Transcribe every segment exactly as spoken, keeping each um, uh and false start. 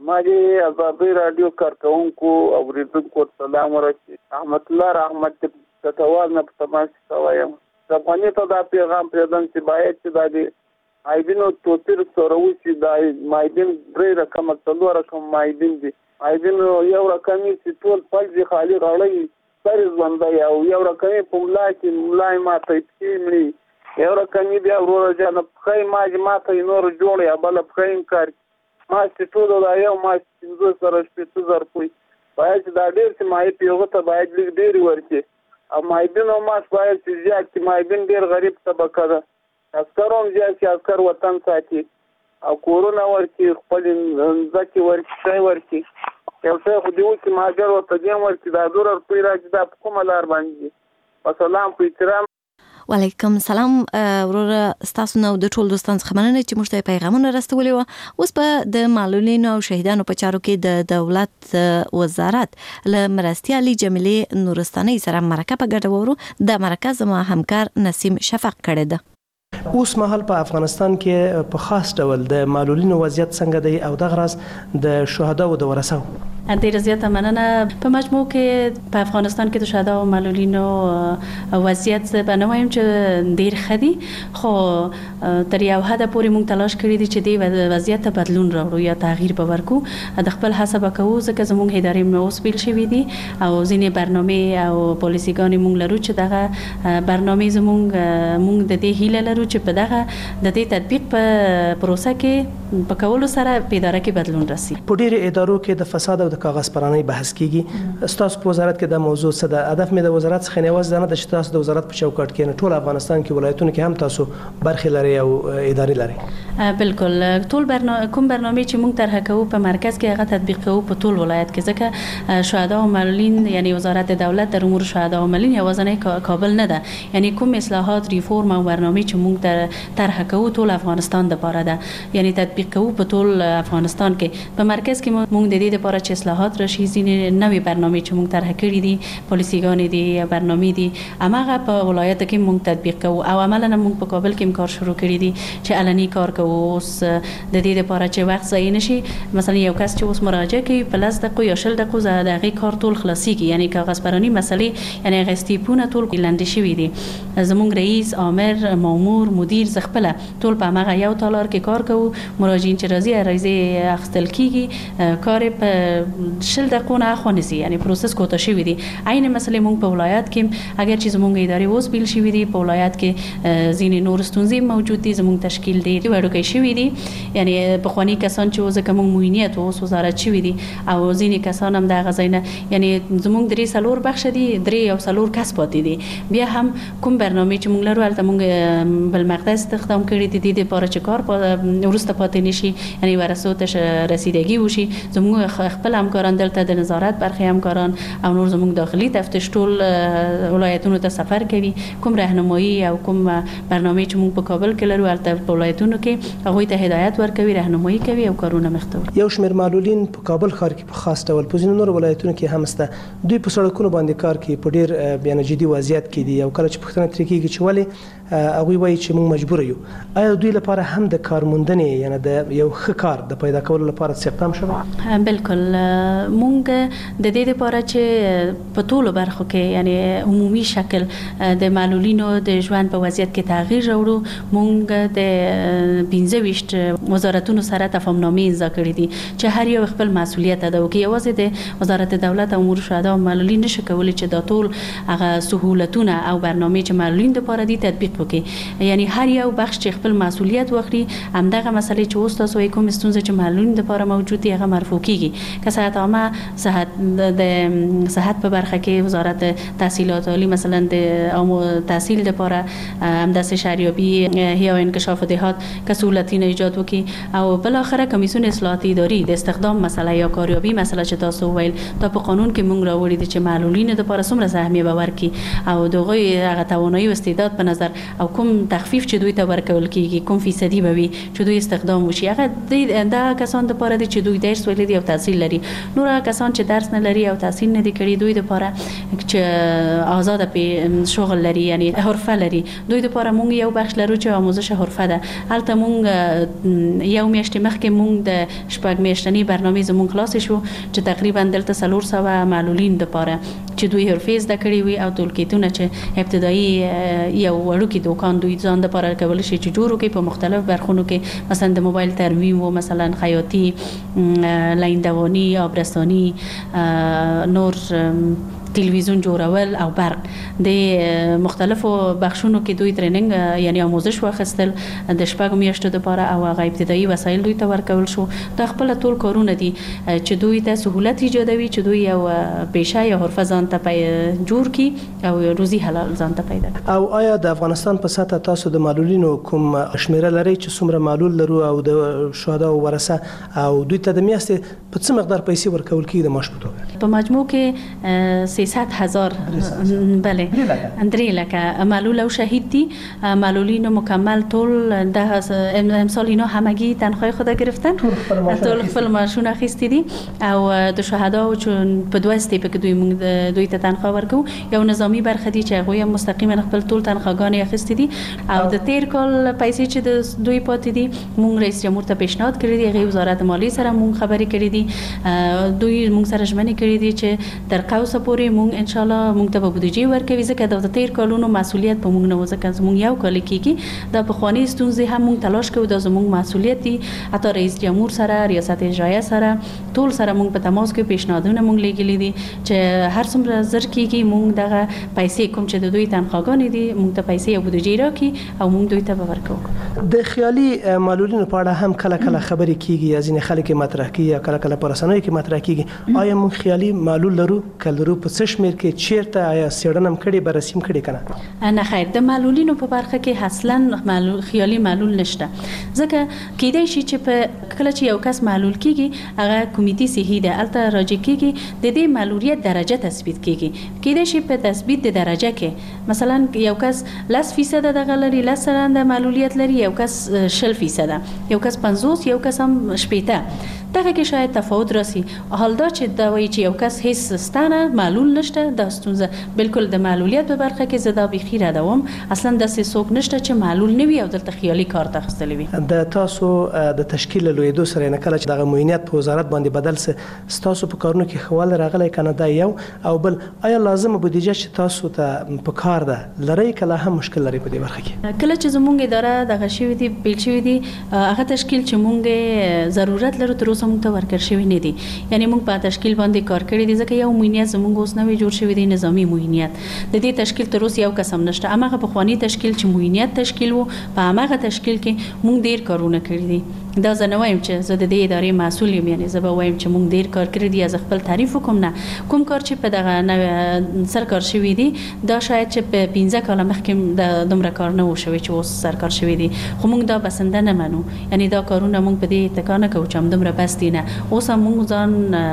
ما دې ازادي رادیو کارکونکو اوریدونکو سلام ورکړي. احمد الله رحمت تتوال نه په تماس وایم د افغاني ته دا پیغام پردم چې باید چې دا دي مایدینو توتر سره وشي دا مایدین درې رقم څلور رقم مایدین دي مایدینو یو رقم چې ټول پلځي خالی غړی سر ژوندی او یو رقم په ملا کې ملای ماته کېمړي یو رقم بیا ورور جان پخې ماج ماته نور جوړي بل پخې کار ما چې ټول دا یو ما چې سره شپږ زره کوي باید دا ډېر چې مای پیوغه ته باید لیک ډېر ورکړي او مایدین او ماس باید چې زیات چې مایدین ډېر غریب طبقه ده عسکر هم زیات چې عسکر وطن ساتي او کورونه ورکړي خپل ځکه ورکړي شي ورکړي یو څه خو دی چې ماګر ورته دیم ورکړي دا دور ورپی راځي دا کومه لار باندې په سلام په احترام. وعلیکم سلام ورور ستاسو نو د ټول دوستان څخه مننه چې موږ ته پیغامونه راستولي وو. اوس په د معلولینو او شهیدانو په چارو کې د دولت وزارت له مرستې علي جمیلې نورستاني سره مرکه په ګډه ورو د مرکز ما همکار نسیم شفق کړی ده. اوس مهال په افغانستان کې په خاص ډول د معلولینو وضعیت څنګه دی او د غرض د شهداو د ورثو ډیر زیاته مننه. په مجموع کې په افغانستان کې د شهدا او معلولینو وضعیت به نه وایم چې ډیر ښه دي خو تر یو حده پورې موږ تلاش کړی دي چې د وضعیت ته بدلون راوړو یا تغییر به ورکړو. د خپل حساب کوو ځکه زموږ ادارې مو اوس بیل شوي دي او ځینې برنامې او پالیسیګانې موږ لرو چې دغه برنامې زموږ موږ د دې هیله لرو چې په دغه د دې تطبیق په پروسه کې په کولو سره په اداره کې بدلون راسي. په ډیرو ادارو کې د فساد او کاغذ پرانی بحث کیږي. ستاسو په وزارت کې د موضوع څه ده؟ هدف مې د وزارت څخه نه وځي نه د تاسو د وزارت په چوکاټ کې نه ټول افغانستان کې ولایتونو کې هم تاسو برخه لري او ادارې لري. بالکل ټول برنامه کوم برنامه چې موږ طرح کوو په مرکز کې هغه تطبیق کوو په ټول ولایت کې ځکه شهدا او معلولین یعنی وزارت دولت در امور شهدا او معلولین یوازې کابل نه ده یعنی کوم اصلاحات ریفورم او برنامه چې موږ طرح کوو ټول افغانستان لپاره ده یعنی تطبیق کوو په ټول افغانستان کې. په مرکز کې موږ د دې لپاره چې اصلاحات راشي ځینې نوې برنامې چې موږ طرح کړې دي پالیسیګانې دي یا برنامې دي هغه په ولایت کې موږ تطبیق کوو او عملاً موږ په کابل کې کار شروع کړی دي چې علني کار کوو. اوس د دې لپاره چې وخت ضایع نشي مثلا یو کس چې اوس مراجعه کوي په لس دقیقو یا شل دقیقو زه د هغې کار ټول خلاصیږي یعنی کاغذ پراني مسلې یعنی هغه استیپونه ټول لاندې شوي دي. زموږ رئیس آمر مامور مدیر زه خپله ټول په همغه یو تالار کې کار کوو. مراجعین چې راځي عریضې اخیستل کیږي کار په شل دقیقو نه خونسي یعنی پروسس کوته شوی دی. عین مسئله مونږ په ولایت کې اگر چې زموږ ادارې اوس بیل شوی دی په ولایت کې ځینې نور ستونزې موجود دي زموږ تشکیل دی وړوکی شوی دی یعنی په خواني کسان چې وزکه مونږ موینیت اوس وزارت شوی دی او ځینې کسان هم د غزاینه یعنی زموږ درې سلور بخش دي درې او سلور کس پاتې دي. بیا هم کوم برنامه چې مونږ لرو البته مونږ بل مقطع استخدام کړی دي د لپاره چې کار ورسته پاتې نشي یعنی ورسو ته رسیدگی وشي. زموږ خپل همکاران دلته د نظارت برخه همکاران او نور زموږ داخلي تفتیش ټول ولایتونو ته سفر کوي کوم راهنمایي او کوم برنامه چې موږ په کابل کې لرو البته په ولایتونو کې هغوی ته هدایت ورکوي راهنمایي کوي او کارونه مخته وړي. یو شمېر معلولین په کابل ښار کې په خاص ډول په ځینو نورو ولایتونو کې هم شته. دوی په سړکونو باندې کار کوي په ډېر بیان جدي وضعیت کې دي او کله چې پوښتنه ترې کېږي چې ولې هغوی وایي چې موږ مجبور یو. آیا دوی لپاره هم د کارموندنې یعنی د یو ښه کار د پیدا کولو لپاره څه اقدام شوی؟ بالکل مونږ د دې لپاره چې په ټولو برخو کې یعنی عمومي شکل د معلولینو د ژوند په وضعیت کې تغییر راوړو مونږ د پنځه ویشت وزارتونو سره تفاهمنامې امضا کړې دي چې هر یو خپل مسؤلیت ادا وکړي. یوازې د وزارت دولت امور شهدا او معلولین نشي کولی چې دا ټول هغه سهولتونه او برنامې چې معلولین لپاره دي تطبیق وکړي یعنی هر یو بخش چې خپل مسؤلیت واخلي همدغه مسلې چې اوس تاسو کوم ستونزه چې معلولین لپاره موجود دي هغه مرفوع کیږي. که صحت عامه صحت د صحت په برخه کې وزارت تحصیلات عالی مثلا د تحصیل لپاره همداسې شهریابی یا انکشاف دهات که سهولتونه ایجاد وکړي او بل اخره کمیسیون اصلاحاتی اداری د استخدام مسئله یا کاریابی مسئله چې تاسو ویل دا په قانون کې موږ راوړی دي چې معلولین لپاره څومره سهمیه باور کی او دغه هغه توانایی او استعداد په نظر او کوم تخفیف چې دوی ته ورکول کیږي کوم فیصدي به وي چې دوی استخدام وشي هغه دا کسان د پاره دي چې دوی درس ویلي او تحصیل لري نور کسان چې درس نه لري او تحصیل نه دي کړی دوی د پاره چې آزاد په شغل لري یعنی حرفه لري دوی د پاره مونږ یو بخش لرو چې آموزش حرفه ده البته مونږ یو میاشت مخکې مونږ د شپږ میاشتنی برنامه زمونږ خلاص شو چې تقریبا دلته څلور سوه معلولین د پاره چې دوی حرفه زده کړی وي او ټولکیتونه چې ابتدایي یو وړوکی دکان دوی ځان د پاره کول شي چې جوړو کې په مختلف برخونو کې مثلا د موبایل ترمیم و مثلا خیاطی لیندوانی آبرسانی نور تلویزیون جوړول او برق د مختلفو بخشونو کې دوی ټریننګ یعنی آموزش واخیستل د شپږ میاشتو لپاره او هغه ابتدایي وسایل دوی ته ورکول شو دا خپل ټول کارونه دي چې دوی ته سهولت ایجادوي چې دوی یو پیشه یا حرفه ځان ته جوړ کړي او روزي حلال ځان ته پیدا کړي. او آیا د افغانستان په سطح تاسو د معلولینو کوم شمیره لري چې څومره معلول لرو او د شهدا او ورثه او دوی ته د میاشتې په څه مقدار پیسې ورکول کیږي د معاش په توګه؟ په مجموع کې سیصد هزار بله درې لکه معلول او شهید دي معلولین مکمل ټول ده امسال اینا همگی تنخواه خود گرفتن ټول خپل معاشونه اخیستی دي او د شهدا چون په دوه استیپ کې دوی دوی ته تنخواه ورکو یو نظامی برخه دي چې هغه مستقیما خپل ټول تنخواهګان اخیستی دي او د تیر کال پیسې چې د دوی پاتې دي مونږ رئیس جمهور ته پیشنهاد کړی دی غي وزارت مالی سره مونږ خبرې کړې دي دوی مونږ سره ژمنې کړې دي چې تر قوسه پورې مونږ ان شاء الله مونږ ته به بودیجه ورکوي ځکه د تیر کالونو مسؤلیت په مونږ نه وځکه زمونږ یو کال کېږي د پخوانی ستونزې هم مونږ تلاش کوو د زمونږ مسؤلیت دي حتی رئیس جمهور سره ریاست اجرایه سره ټول سره مونږ په تماس کې پیشنهادونه مونږ لګیلي دي چې هر څومره زر کېږي مونږ دغه پیسې کوم چې د دوی تنخواهګانې دي مونږ ته پیسې او بودیجه راکړي او مونږ دوی ته به ورکوو. د خیالي معلولینو په اړه هم کله کله خبرې کیږي یا ځینې خلک مطرح کوي یا کله کله په رسنیو کې مطرح کیږي آیا مونږ خیالي معلول لرو کله لرو په څه شمېر کې چیرته آیا سیړنم کړي برسیم کړي کنه؟ نه خیر د معلولینو په برخه کې اصلا معلول خیالي معلول نشته ځکه کېدای شي چې په کله چې یو کس معلول کیږي هغه کمیټې صحي ده البته راجع کیږي د دې معلولیت درجه تثبیت کیږي کېدای شي په تثبیت د درجه کې مثلا یو کس لس فیصد دغه لري لس سلنه معلولیت لري یو کس شل فیصد یو کس پنځوس یو کس هم شپېته دغه کې شاید تفاوت راسي حال دا چې دا وایي چې یو کس هیڅ ستانه معلول نشته د ستونزه بالکل د معلولیت په برخه کې زدا بخیر ادوم اصلا د څه نشته چې معلول نه وي او دلته خیالي کار تخصصلي وي. د تاسو د تشکیل لویدو سره نه کله چې د موینیت په وزارت باندې بدل سه تاسو په کارونو کې خوال راغلی کنه دا یو او بل آیا لازم بودیجه چې تاسو ته په کار ده لري کله هم مشکل لري په دې برخه کې؟ کله چې زمونږ اداره دغه شوی دی بیل شوی دی هغه تشکیل چې مونږ ضرورت لرو تر اوسه مونږ ته ورکړ شوی نه دی یعنی مونږ په تشکیل باندې کار کړی دی ځکه یو موینیت زمونږ اوس نوې جوړ شوی دی نظامی موینیت د دې تشکیل تر اوسه یو قسم نشته امغه په خواني تشکیل چې موینیت تشکیل وو په امغه تشکیل کې مونږ ډیر کارونه کړی دي دا زه نه وایم چې زه د دې ادارې مسؤل یم یعنی زه به وایم چې مونږ ډیر کار کړی دی از خپل تعریف کوم نه کوم کار چې په دغه سرکار شوی دی دا شاید چې په پنځه کال مخکې د دومره کار نه و شوی چې اوس سرکار شوی دی خو مونږ دا بسنده نه منو یعنی دا کارونه مونږ په دې تکانه کوو چې دومره بس دی نه اوس مونږ ځان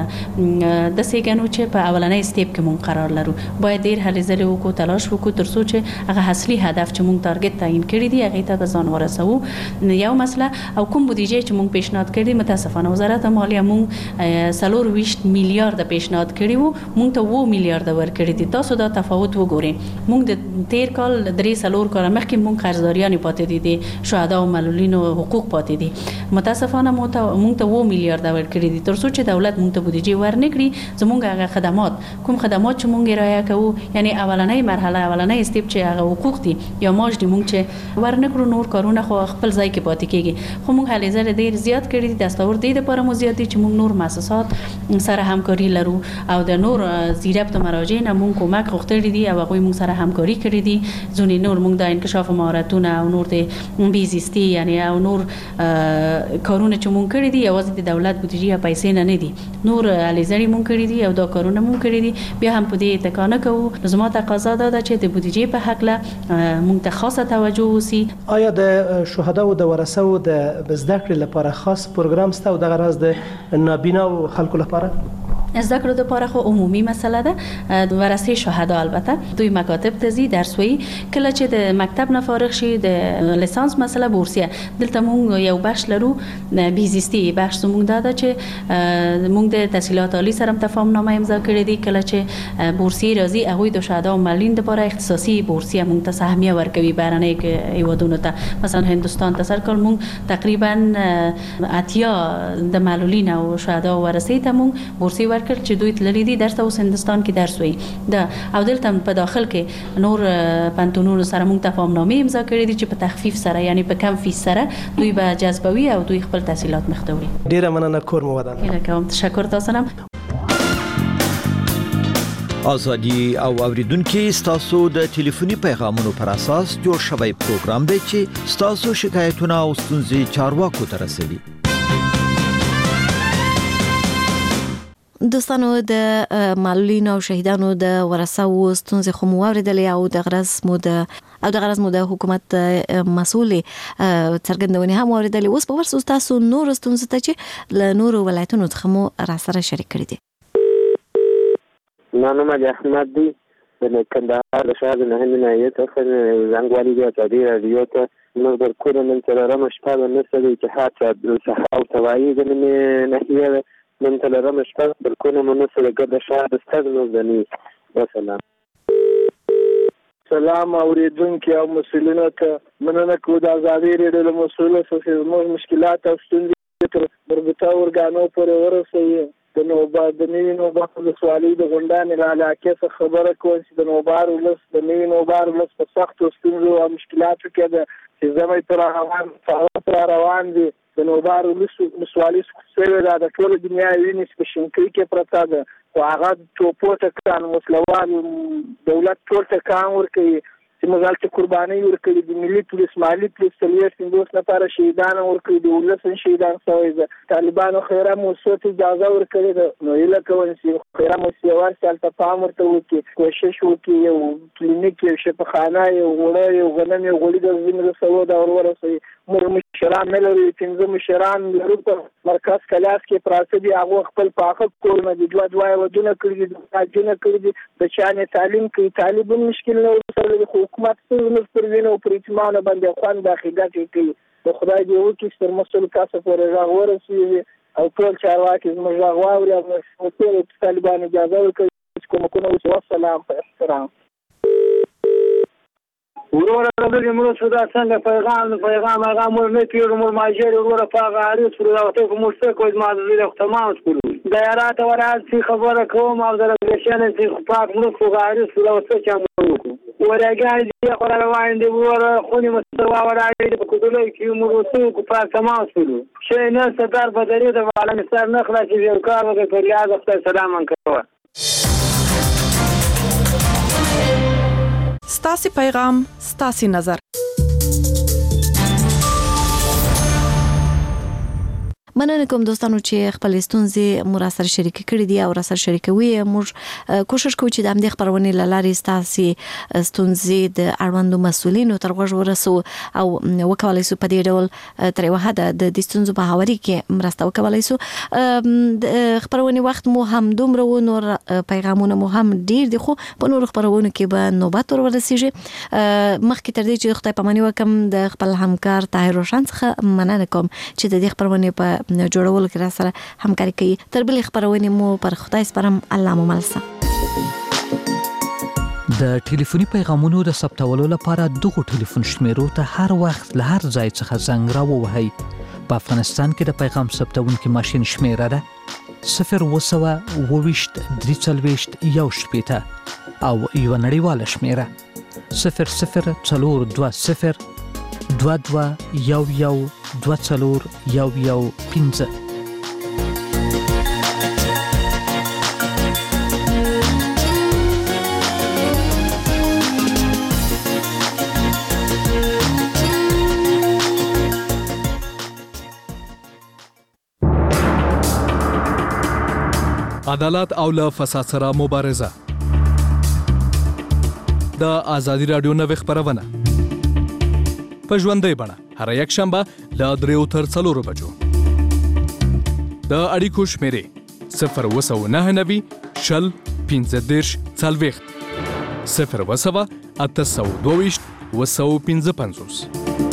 د سیګنو چې په اولنۍ سټیپ کې مونږ قرار لرو باید ډیر هلې ځلې وکړو تلاش وکړو تر څو چې هغه اصلي هدف چې مونږ ټارګټ تعیین کړی دی هغه ته به ځان ورسوو یو مسله او کوم بودیجه چې مونږ پیشنهاد کړی متاسفانه وزارت مالیه مونږ سلور ویشت میلیارډ پیشنهاد کړی وو مونږ ته و میلیارډ ورکړی دي تاسو دا تفاوت وګورئ مونږ د تیر کال درې سلور کال مخکې مونږ قرضداریان پاتې دي د شهدا او معلولینو حقوق پاتې دي متاسفانه مونږ ته و میلیارډ ورکړی دي تر څو چې دولت مونږ ته بودیجه ورنکړي زمونږ هغه خدمات کوم خدمات چې مونږ رعایت کوو یعنی اولنۍ مرحله اولنۍ استیپ چې هغه حقوق دي یا ماش دي مونږ چې ورنکړو نور کارونه خو خپل ځای کې پاتې کیږي خو مونږ هلې ځلې ډیر زیات کړی دي دستور دی د لپاره مو زیات دي چې مونږ نور مؤسسات سره همکاري لرو او د نور زیربط مراجع نه مونږ کومک غوښتل دي او هغه مونږ سره همکاري کړی دي ځونی نور مونږ د انکشاف مهارتونه او نور د بیزیستی یعنی او نور کارونه چې مونږ کړی دي یوازې د دولت بودیجه پیسې نه نه دي نور هلې ځلې مونږ کړی دي او دا کارونه مونږ کړی دي بیا هم په دې تکانه کوو زما تقاضا ده چې د بودیجه په حق له مونږ ته خاصه توجه وسی. آیا د شهدا او د ورثه او د زده کړې لپاره خاص پروګرام سته او د غرض د نابینا او خلکو لپاره؟ زده کړو لپاره خو عمومي مسله ده ورثه شهدا. البته دوی مکاتب ته زی درس وی کله چې د مکتب نه فارغ شي د لیسانس مسله بورسیه. دلته مونږ یو بخش لرو بیزیستی، بخش زموږ دا ده چې مونږ د تحصیلات عالی سره تفاهم نامه امضا کړې دي. کله چې بورسیه راځي هغه د شهدا او معلولین لپاره اختصاصي بورسیه مونږ ته سهمیه ورکوي بهرنۍ هیوادونو ته. مثلا هندستان ته سر کال مونږ تقریبا اتیا د معلولین او شهدا او ورثه ته مونږ بورسیه ورکړ چې دوی تللی دي درس اوس هندستان کې درس وی دا. او دلته په داخل کې نور پانتونونو سره مونږ تفاهم نامه امضا کړې دي چې په تخفیف سره یعنی په کم فیس سره دوی به جذبوي او دوی خپل تحصیلات مخته وړي. ډیره مننه کور مو ودان. هیله کوم. تشکر تاسو نه. آزادی او اوریدونکو ستاسو د ټلیفوني پیغامونو پر اساس جوړ شوی پروګرام دی چې ستاسو شکایتونه او ستونزې چارواکو ته رسوي. دوستانو د معلولینو او شهیدانو د ورثه او ستونزې خو مو اوریدلې او د غرض مو د او د غرض مو د حکومت مسؤلې څرګندونې هم اوریدلې. اوس په ورسو تاسو نور ستونزې ته چې له نورو ولایتونو څخه مو را سره شریک کړي دي. نام مې احمد دی د کندهار د شهر نه نه یت اخر زنګوالي دی چې دی رادیو ته نو در کور من تررم شپه نه سړي چې حتی صحه او توایي د نه نه من تلرم شپه در کور من سره ګرد شهر استاد نو دني. والسلام. سلام اوریدونکو او مسؤلینو ته مننه کوم د ازادي ریډیو له مسؤلینو څخه زموږ مشکلات او ستونزې تر مربوطه ورګانو پورې ورسوي. د نوبار د نوي نوبار د سوالي د غونډانې له علاقې څخه خبره کوم چې د نوبار ولس د نوي نوبار ولس په سختو ستونزو او مشکلاتو کې ده چې زموږ پر روان فعالیت را روان دي. د نوبار ولس سوالي څخه دا د ټول دنیا ویني چې په شینکۍ کې پرته ده او هغه ټوپو ته کان مسلوان دولت ټول ته کان ورکوي چې موږ هلته قربانۍ ورکړي د ملي پولیس مالي پولیس څلوېښت پنځوس نفره شهیدان ورکړي د ولس شهیدان شوی ده. طالبانو خیره موسسو ته اجازه ورکړې ده. نو هیله کوم چې خیره موسسې ورسې هلته پام ورته وکړي کوشش وکړي یو کلینیک یو شفاخانه یو غوړه یو غنم یو غوړي د ځینې رسولو دا ورورسوي. موږ مشران نه لرو پنځه مشران لرو په مرکز کلاس کې پراته دي هغه خپل پاخه کورونه دي دوه دوه ودونه کړي دي تاجونه کړي دي د چانه تعلیم کوي طالبون مشکل نه ورسره حکومت څنګه پر وینو پر اعتماد باندې خوان داخله کوي. د خدای دې وکړي چې مسؤل کاسه پورې راغ ورسوي او ټول چارواکي زموږ راغ واوري او مسؤل طالبان اجازه ورکړي کوم کوم او سلام په احترام. ورور راځي موږ سودا څنګه پیغام پیغام هغه موږ نه پیړو موږ ماجر ورور په غاړي سره راوته کوم څه کوم ما زیره تمام کړو د یارات ورات خبره کوم او درګشن چې پاک موږ په غاړي سره راوته چا موږ ورګان دي خو روان دي ور خوني مستوا ورای په کوله کې موږ څه کو پاک تمام کړو شي نه ستار بدري د عالم سر نه خلاص یو کار وکړي په یاد خپل سلام انکوه. ستاسي پیغام ستاسي نظر. مننه کوم دوستانو چې خپل ستونزې مو را سره شریک کړي دي او را سره شریکوي. موږ کوشش کوو چې د همدې خبرونې له لارې ستاسو ستونزې د اړوندو مسؤلینو تر غوږ ورسو او وکولای شو په دې ډول تر یوه حده د دې ستونزو په هواري کې مرسته وکولای شو. خبرونې وخت مو هم دومره و نور پیغامونه مو هم ډیر دي خو په نورو خبرونو کې به نوبت ور ورسیږي. مخکې تر دې چې خدای پاماني وکم د خپل همکار طاهر روشن څخه مننه کوم چې د دې خبرونې په جوړول کې را سره همکاري کوي. تر بلې خبرونې مو پر خدای سپارم. الله مو ملسه. د ټلیفوني پیغامونو د ثبتولو لپاره دغه ټلیفون شمیرو ته هر وخت له هر ځای څخه زنګ راووهئ. په افغانستان کې د پیغام ثبتونکي ماشین شمیره ده صفر اوه سوه اوه ویشت درې څلوېښت یو شپېته او یوه نړیواله شمیره صفر صفر څلور دوه صفر دوه دوه یو یو دوه څلور یو یو پنځه. عدالت او له فساد سره مبارزه. د آزادی رادیو نوې خبرونه په ژوندۍ بڼه هر یک شنبه له دریو تر څلورو بجو. د اړیکو شمیرې صفر وسو نه نوي شل پنځه دېرش څلوېښت صفر وسوه اته سوه دوه ویشت اوه سوه پنځه پنځوس.